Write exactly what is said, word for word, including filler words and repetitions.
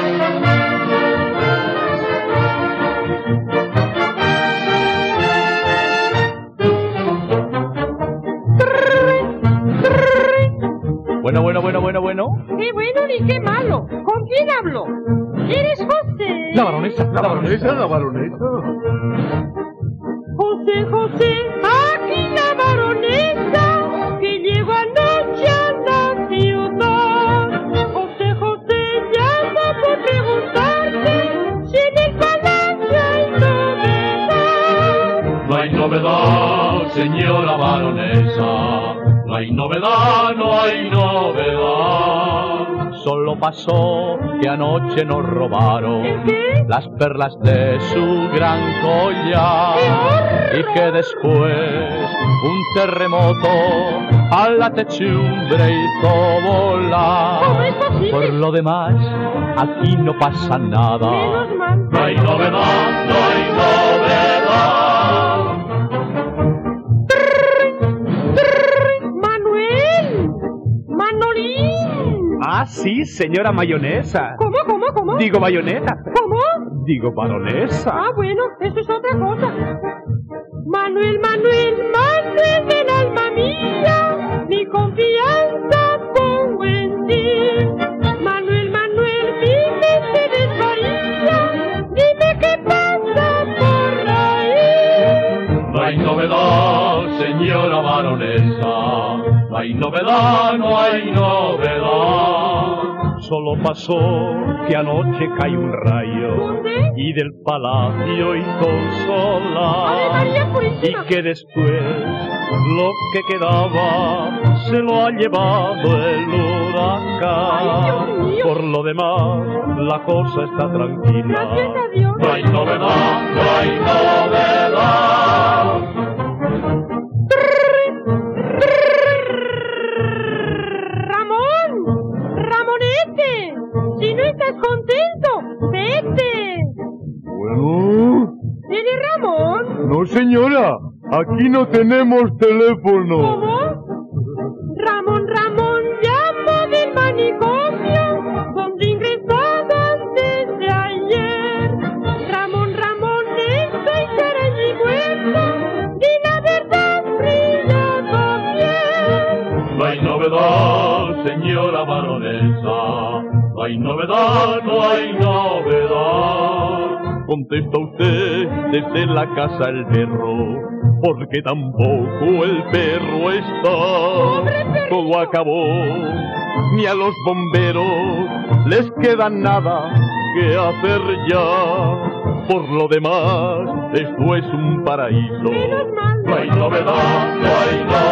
Bueno, bueno, bueno, bueno, bueno. Qué bueno ni qué malo. ¿Con quién hablo? ¿Eres José? La baronesa, La baronesa, la baronesa. José, José, aquí la baronesa, que llegó anoche a la ciudad. José, José, llama por preguntarte si en el palacio hay novedad. No hay novedad, señora baronesa. No hay novedad, no hay novedad. Solo pasó que anoche nos robaron ¿Qué? las perlas de su gran collar y que después un terremoto a la techumbre hizo volar. ¿Cómo es posible? Por lo demás, aquí no pasa nada. Menos mal. No hay novedad, no hay novedad. Manuel, Manolín. Ah, sí, señora mayonesa. ¿Cómo, cómo, cómo? Digo bayoneta. ¿Cómo? Digo baronesa. Ah, bueno, eso es otra cosa. Manuel, Manuel, Manuel del alma mía, mi confianza pongo en ti. Manuel, Manuel, mi mente desvaría, dime qué pasa por ahí. No hay novedad, señora baronesa. No hay novedad, no hay novedad. Solo pasó que anoche cayó un rayo ¿Dónde? y del palacio hizo un ¡Ave solar. María Purísima! Y que después lo que quedaba se lo ha llevado el huracán. ¡Ay, Dios mío! Por lo demás, la cosa está tranquila. Gracias a Dios. No hay novedad, no hay novedad. Ramón, Ramonete, si no estás contento, vete. Bueno, ¿Eres Ramón? no señora, aquí no tenemos teléfono. ¿Cómo? Ramón, Ramón, llamo del manicomio, donde ingresado antes de ayer. Ramón, Ramón, estoy allí muerto, y la verdad brilla también. No hay novedad, señora baronesa. No hay novedad, no hay novedad. Contesta usted desde la casa el perro, porque tampoco el perro está. Todo acabó, ni a los bomberos les queda nada que hacer ya. Por lo demás, esto es un paraíso. Menos mal. No hay novedad, no hay novedad.